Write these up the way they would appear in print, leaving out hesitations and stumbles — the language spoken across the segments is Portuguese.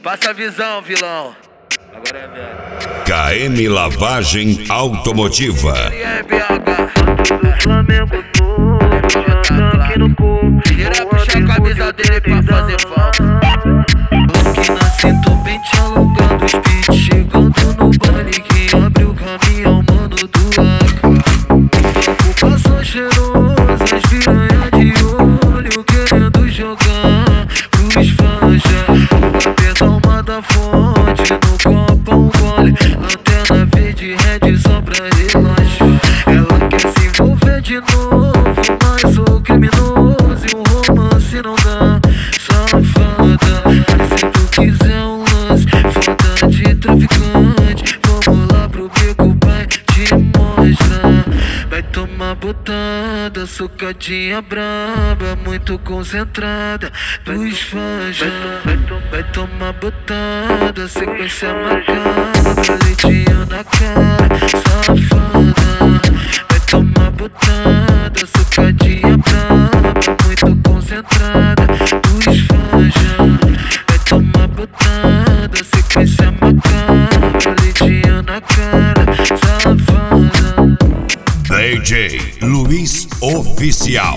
Passa a visão, vilão. Agora é velho. KM Lavagem Automotiva. Do Flamengo todo, já tá aqui no corpo. Tira puxar a camisa dele pra fazer falta. Aqui na cinta, pente alongado, os beats chegando no baile. Quem abre o caminhão, mano do AK. O passou cheiroso, as piranha de olho, querendo jogar pros fãs já. Bater alma da fonte, no copo um gole. Lanterna verde, red só pra relaxar. Ela quer se envolver de novo, mas sou criminoso e um romance não dá. Safada, mas se tu quiser um lance, foda de traficante, vamos lá pro beco, vai te mostrar. Vai tomar botada, socadinha braba, muito concentrada dos fãs já. Vai tomar botada, sequência macabra, leitinho na cara, safada. Vai tomar botada, socadinha braba, muito concentrada dos fãs já. Vai tomar botada, sequência macabra, leitinho na cara, safada. DJ Luiz Oficial.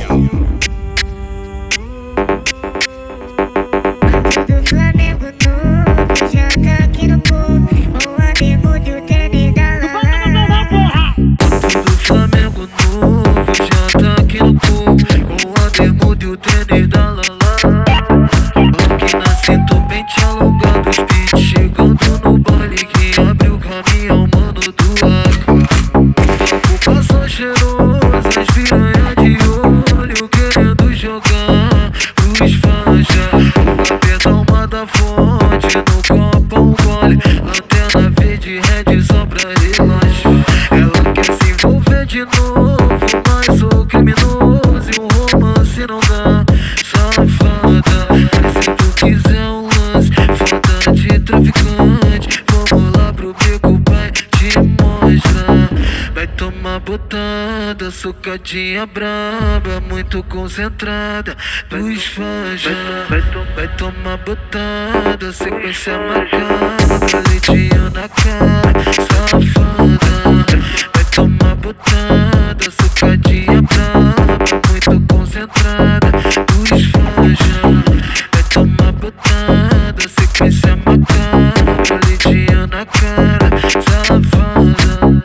Do Flamengo novo, já tá aqui no corpo. O amigo do tênis da Lala. Do Flamengo novo, já tá aqui no corpo. Com a bermuda e o tênis da Lala. Aqui na cinta, pente alongado, os beats chegando no baile. Quem abre o caminhão, mano do AK. O passou cheiroso, as piranha de olho, querendo jogar pros fãs já. Bater alma da fonte, no copo um gole. Lanterna verde, red só pra relaxar. Ela quer se envolver de novo, mas sou criminoso e um romance não dá. Safada, mas se tu quiser um lance, foda de traficante, vamos lá pro beco, vai te mostrar. Vai tomar botada, socadinha braba, muito concentrada dos fãs já. Vai tomar botada, sequência macabra, leitinho na cara, safada. Vai tomar botada, socadinha braba, muito concentrada dos fãs já. Vai tomar botada, sequência macabra, leitinho na cara, safada.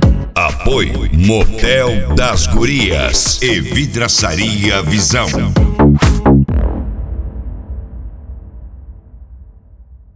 Apoio Motel das Gurias e Vidraçaria Visão.